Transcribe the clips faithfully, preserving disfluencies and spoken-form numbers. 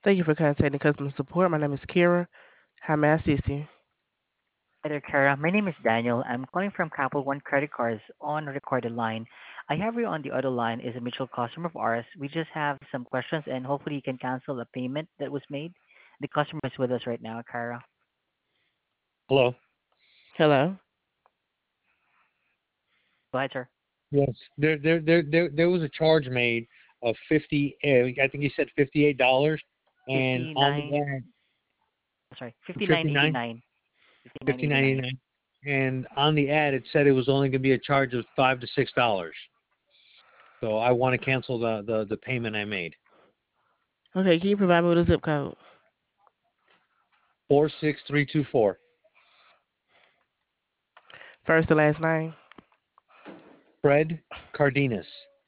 Thank you for contacting customer support. My name is Kira. How may I assist you? Hi there, Kara. My name is Daniel. I'm calling from Capital One Credit Cards on a recorded line. I have you on the other line is a mutual customer of ours. We just have some questions and hopefully you can cancel a payment that was made. The customer is with us right now, Kara. Hello. Hello. Go ahead, sir. Yes. There, there, there, there, there was a charge made of fifty. Uh, I think he said fifty-eight dollars, and on the fifty-nine, ad, sorry, fifty-nine fifty-nine, eighty-nine. fifty-nine fifty eighty-nine. ninety-nine, and on the ad it said it was only going to be a charge of five to six dollars. So I want to cancel the, the the payment I made. Okay, can you provide me with a zip code? Four six three two four. First and last name. Fred Cardenas.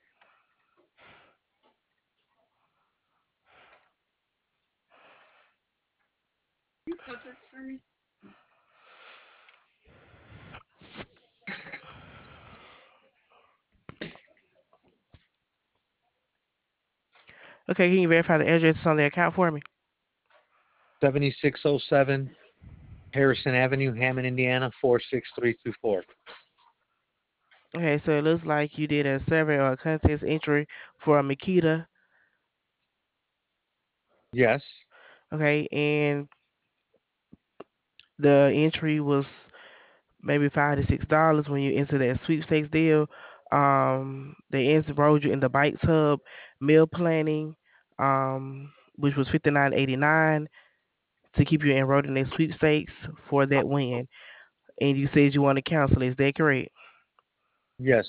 Okay, can you verify the address on the account for me? seventy-six oh seven Harrison Avenue, Hammond, Indiana, four six three two four. Okay, so it looks like you did a survey or a contest entry for a Makita. Yes. Okay, and the entry was maybe five to six dollars when you enter that sweepstakes deal. Um, they enrolled you in the Bikes Hub meal planning, um, which was fifty nine eighty nine to keep you enrolled in their sweepstakes for that win. And you said you want to cancel. Is that correct? Yes.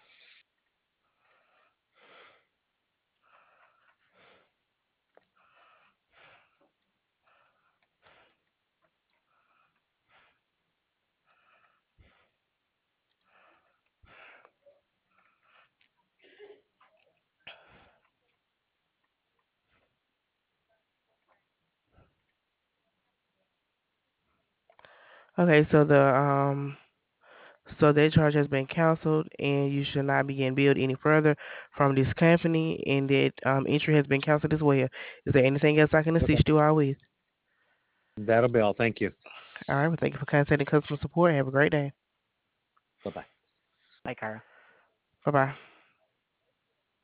Okay, so the um so that charge has been canceled and you should not be getting billed any further from this company and that um entry has been canceled as well. Is there anything else I can Okay. assist you all with? That'll be all. Thank you. All right, well thank you for contacting customer support. Have a great day. Bye bye. Bye, Kara. Bye bye.